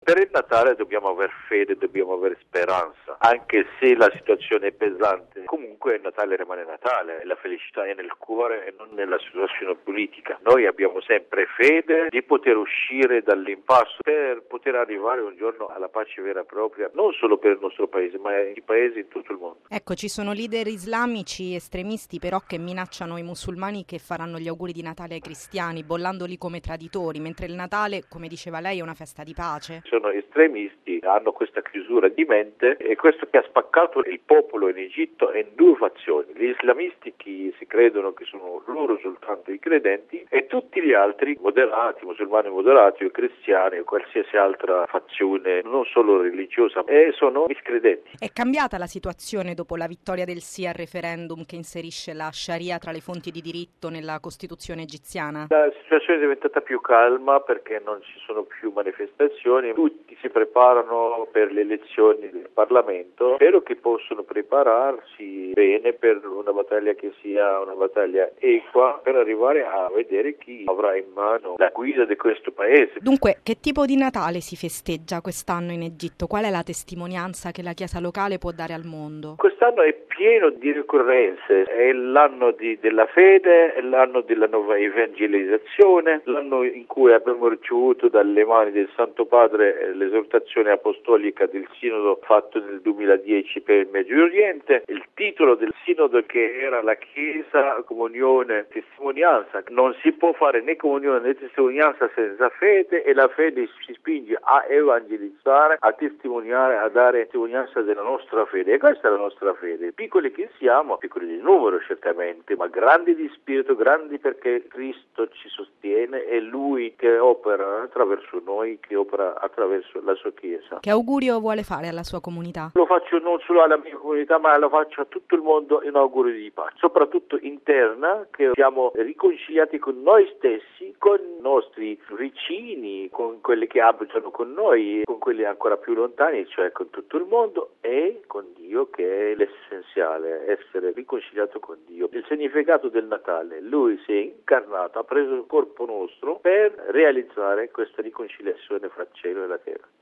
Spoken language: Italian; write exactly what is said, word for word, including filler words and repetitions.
Per il Natale dobbiamo aver fede, dobbiamo avere speranza, anche se la situazione è pesante. Comunque il Natale rimane Natale, la felicità è nel cuore e non nella situazione politica. Noi abbiamo sempre fede di poter uscire dall'impasse per poter arrivare un giorno alla pace vera e propria, non solo per il nostro paese, ma i paesi in tutto il mondo. Ecco, ci sono leader islamici estremisti però che minacciano i musulmani che faranno gli auguri di Natale ai cristiani, bollandoli come traditori, mentre il Natale, come diceva lei, è una festa di pace. Sono estremisti, hanno questa chiusura di mente e questo che ha spaccato il popolo in Egitto è in due fazioni: gli islamisti che si credono che sono loro soltanto i credenti e tutti gli altri moderati, musulmani moderati o cristiani o qualsiasi altra fazione non solo religiosa, e sono miscredenti. È cambiata la situazione dopo la vittoria del sì al referendum che inserisce la Sharia tra le fonti di diritto nella Costituzione egiziana? La situazione è diventata più calma perché non ci sono più manifestazioni, tutti si preparano per le elezioni del Parlamento. Spero che possano prepararsi bene per una battaglia che sia una battaglia equa, per arrivare a vedere chi avrà in mano la guida di questo paese. Dunque, che tipo di Natale si festeggia quest'anno in Egitto? Qual è la testimonianza che la Chiesa locale può dare al mondo? Quest'anno è pieno di ricorrenze, è l'anno di, della fede, è l'anno della nuova evangelizzazione, l'anno in cui abbiamo ricevuto dalle mani del Santo Padre l'esortazione apostolica del Sinodo fatto nel duemiladieci per il Medio Oriente, il titolo del Sinodo che era la Chiesa, comunione, testimonianza. Non si può fare né comunione né testimonianza senza fede e la fede ci spinge a evangelizzare, a testimoniare, a dare testimonianza della nostra fede e questa è la nostra fede. Piccoli che siamo, piccoli di numero certamente, ma grandi di spirito, grandi perché Cristo ci sostiene, è Lui che opera attraverso noi, che opera attraverso la sua Chiesa. Che augurio vuole fare alla sua comunità? Lo faccio non solo alla mia comunità, ma lo faccio a tutto il mondo in augurio di pace, soprattutto interna, che siamo riconciliati con noi stessi, con i nostri vicini, con quelli che abitano con noi, con quelli ancora più lontani, cioè con tutto il mondo, e con Dio, che è l'essenziale, essere riconciliato con Dio. Il significato del Natale: Lui si è incarnato, ha preso il corpo nostro per realizzare questa riconciliazione fra cielo e la terra.